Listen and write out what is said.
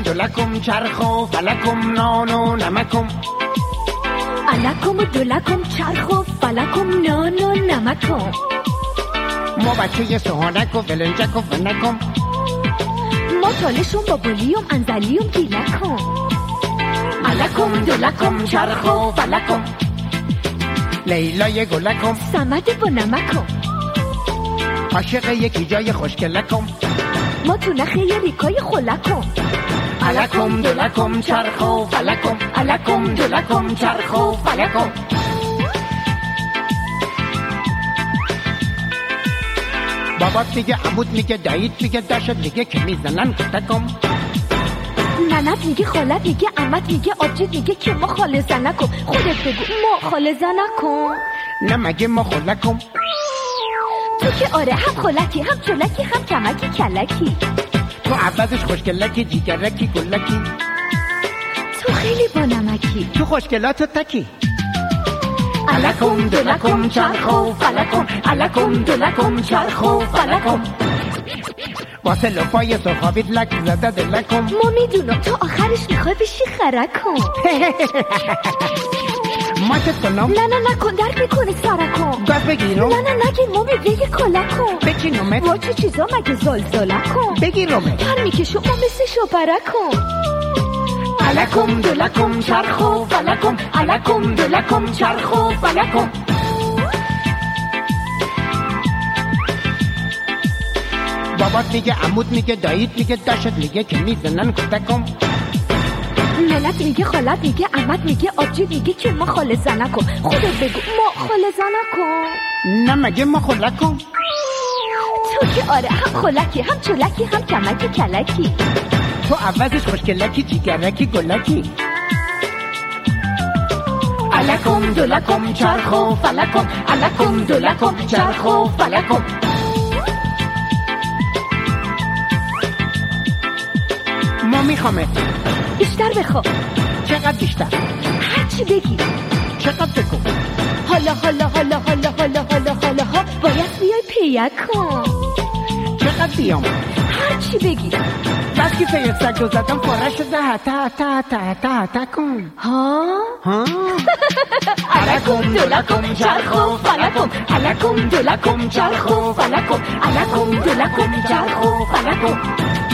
دلکم چرخ و فلکم نان و نمکم. الکم و دلکم چرخ و فلکم نان و نمکم. ما بچه سوهانک و فلنجک و فنکم. ما تالشون با بلیوم انزلیوم گیلکم. الکم دلکم چرخ و فلکم. لیلای گلکم سمد با نمکم. عاشق یکی جای خوشگلکم. ما تو نخه یه ریکای خلکم. الکم دلکم چرخ و فلکم. الکم دلکم چرخ و فلکم. بابات میگه، عمود میگه، دایید میگه، داشت میگه که میزنن کتکم. ننت میگه، خالت میگه، عمت میگه، آبجیت میگه که ما خاله زنکم. خودت بگو ما خاله زنکم. نه مگه ما خلکم. تو که آره، هم خلکی هم چلکی هم کمکی کلکی. تو عوضش خوشگلکی جیگرکی گلکی. تو خیلی با نمکی. تو خوشگلاتو تکی. الکم دلکم چرخ و فلکم. الکم دلکم چرخ و فلکم. واسه لپای سرخابید لک زده دلکم. ما میدونم تو آخرش میخوای بشی خرکم. ماتت کنم. نه نکن، درک میکنه سرکم. گاز بگیرم. نه نگیر مومی بگی کلکم. بچینومت. با چه چیزا مگه زلزلکم. بگیرمت. پر میکشو ما مثل شوپرکم. الکم دلکم چرخ و فلکم. الکم دلکم چرخ و فلکم. بابات میگه، عمود میگه، دایید میگه، داشت میگه که میزنن کتکم. ننت میگه، خالت میگه، عمت میگه، آبجیت میگه که ما خاله زنکم. خودت بگو ما خاله زنکم. نه مگه ما خلکم. تو که آره، هم خلکی هم چلکی هم کمکی کلکی. تو عوضش خوشگلکی جیگرکی گلکی. الکم دلکم چرخ و فلکم. الکم دلکم چرخ و فلکم. ما میخوامت. بیشتر بخوا. چقدر بیشتر؟ هرچی بگی. چقدر بکن؟ حالا باید بیای پیکم. چقدر بیام؟ هرچی بگی. بس که پیک سگ دو زدم پاره شده. حتا کن. ها؟ الکم دلکم چرخ و فلکم. الکم دلکم چرخ و فلکم. الکم دلکم چرخ و فلکم.